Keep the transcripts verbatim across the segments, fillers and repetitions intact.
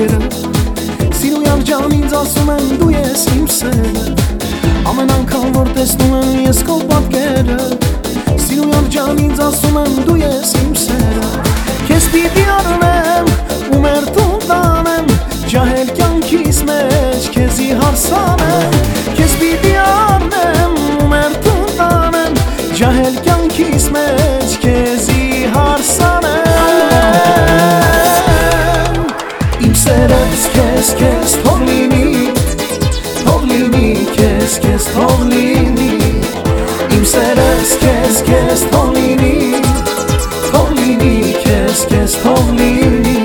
խոսքերը Սիրույալ ջան ինձ ասում են դու ես իմ սերը Ամեն անգամ որ տեսնում եմ ես քո պատկերը Սիրույալ ջան ինձ ասում են դու ես իմ սերը Քեզ պիտի առնեմ ու մեր տուն տանեմ Ջահել կյանքիս մեջ քեզի հարսանեմ Քեզ պիտի առնեմ ու մեր տուն տանեմ Ջահել կյանքիս մեջ քեզի հարսանեմ Իմ սերս քեզ քեզ թող լինի Թող լինի քեզ քեզ թող լինի Իմ սերս քեզ քեզ թող լինի Թող լինի քեզ քեզ թող լինի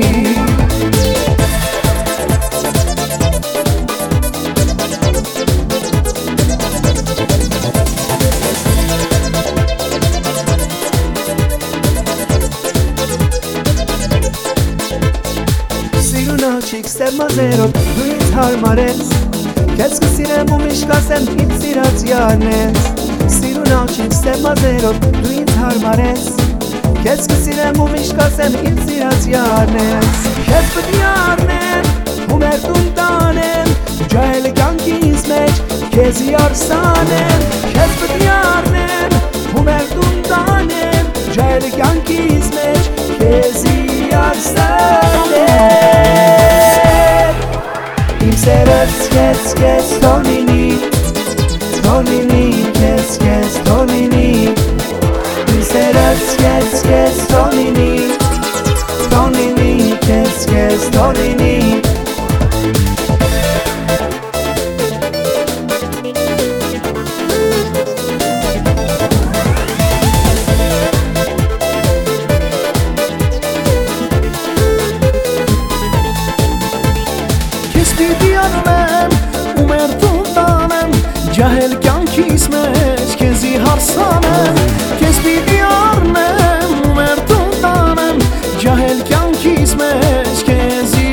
Չիկ սև մազերով դու ինձ հարմարես Քեզ կսիրեմ ու միշտ կասեմ ինձ սիրած յանես Սիրուն աղջիկ սև մազերով դու ինձ հարմարես Քեզ կսիրեմ ու միշտ կասեմ ինձ սիրած յանես Քեզ պտի առնեմ ու մեր տուն տանեմ Ջահել կյանքիս մեջ քեզի արսանեմ Քեզ պտի առնեմ ու մեր տուն տանեմ Ջահել կյանքիս մեջ քեզի արսանեմ Սերս քեզ քեզ թող լինի Թող լինի քեզ քեզ թող լինի Իմ սերս քեզ քեզ թող լինի Թող լինի քեզ քեզ թող լինի Ջահել կյանքիս մեջ քեզի հարսանեմ Քեզ պիտի առնեմ ու մեր տուն տանեմ Ջահել կյանքիս մեջ քեզի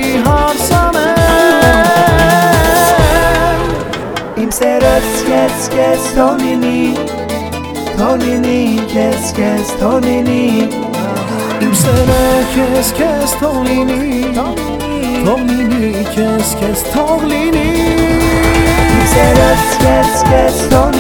հարսանեմ Իմ սերս քեզ քեզ թող լինի Թող լինի քեզ քեզ թող լինի Իմ սերը քեզ քեզ թող լինի Թող լինի քեզ քեզ թող լինի Սերս քեզ քեզ թող